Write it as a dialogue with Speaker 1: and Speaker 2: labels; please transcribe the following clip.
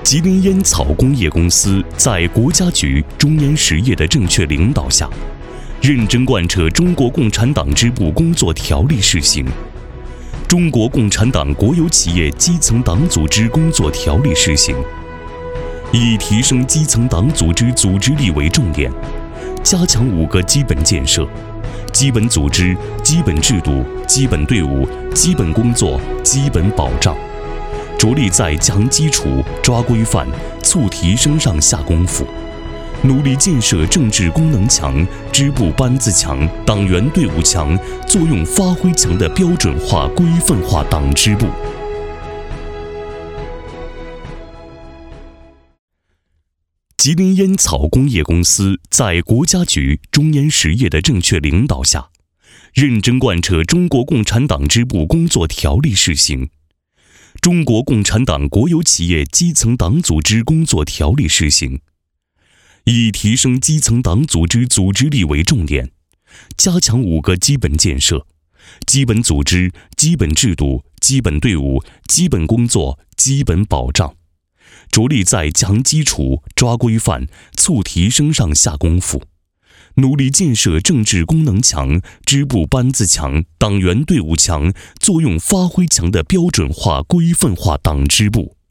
Speaker 1: 吉林烟草工业公司在国家局、中央实业的正确领导下，认真贯彻中国共产党支部工作条例试行、中国共产党国有企业基层党组织工作条例试行，以提升基层党组织组织力为重点，加强5个基本建设：基本组织、基本制度、基本队伍、基本工作、基本保障，着力在强基础、抓规范、促提升上下功夫，努力建设政治功能强、支部班子强、党员队伍强、作用发挥强的标准化、规范化党支部。吉林烟草工业公司在国家局、中央实业的正确领导下，认真贯彻中国共产党支部工作条例试行、中国共产党国有企业基层党组织工作条例试行，以提升基层党组织组织力为重点，加强5个基本建设：基本组织、基本制度、基本队伍、基本工作、基本保障，着力在强基础、抓规范、促提升上下功夫，努力建设政治功能强、支部班子强、党员队伍强、作用发挥强的标准化、规范化党支部。